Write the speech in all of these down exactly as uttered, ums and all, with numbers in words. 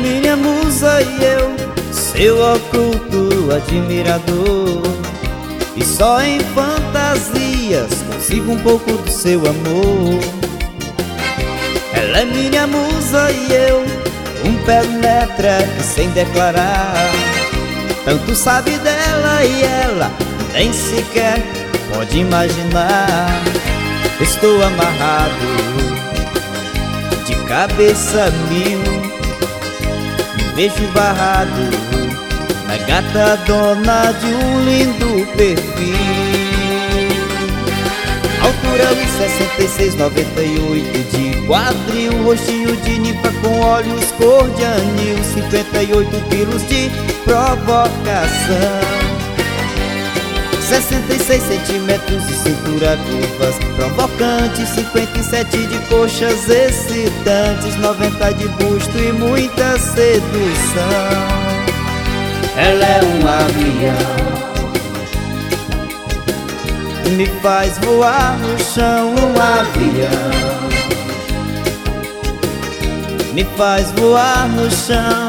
minha musa e eu, seu oculto admirador. E só em fantasias consigo um pouco do seu amor. Ela é minha musa e eu, um penetra que sem declarar. Tanto sabe dela e ela nem sequer pode imaginar. Estou amarrado, de cabeça mil, me vejo barrado na gata dona de um lindo perfil. Altura um e sessenta e seis, noventa e oito de quadril, rostinho de ninfa com olhos cor de anil, cinquenta e oito quilos de provocação, sessenta e seis centímetros de cintura curvas provocantes, cinquenta e sete de coxas excitantes, noventa de busto e muita sedução. Ela é um avião, me faz voar no chão. Um avião, me faz voar no chão.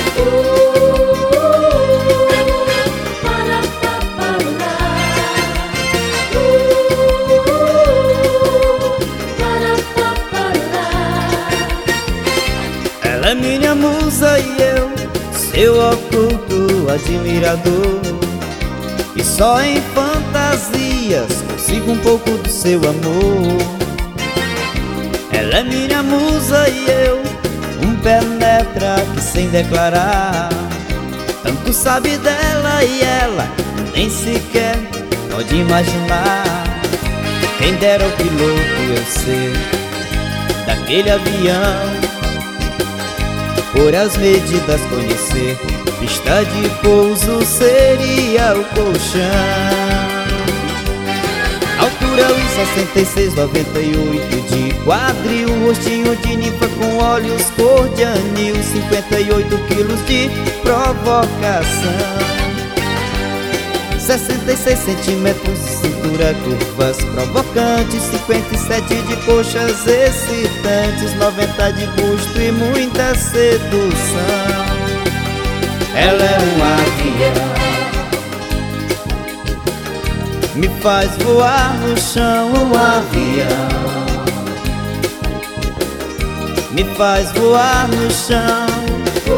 Ela é minha musa e eu, seu oculto admirador. E só em fantasias consigo um pouco do seu amor. Ela é minha musa e eu, um penetra que sem declarar. Tanto sabe dela e ela nem sequer pode imaginar. Quem dera o piloto eu ser daquele avião, por as medidas conhecer, pista de pouso seria o colchão. Altura um e sessenta e seis, noventa e oito de quadril, rostinho de ninfa com olhos cor de anil, cinquenta e oito quilos de provocação, sessenta e seis centímetros de cintura curvas provocantes, cinquenta e sete de coxas excitantes, noventa de busto e muita sedução. Ela é um avião, me faz voar no chão. Um avião, me faz voar no chão.